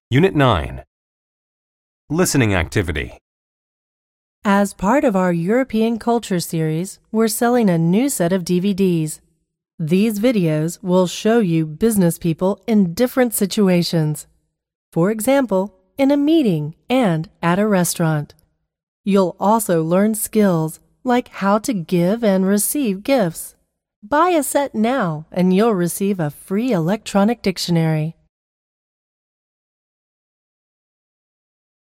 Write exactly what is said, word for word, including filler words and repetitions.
Unit nine. Listening Activity. As part of our European Culture series, we're selling a new set of D V Ds. These videos will show you business people in different situations. For example, in a meeting and at a restaurant. You'll also learn skills like how to give and receive gifts. Buy a set now and you'll receive a free electronic dictionary.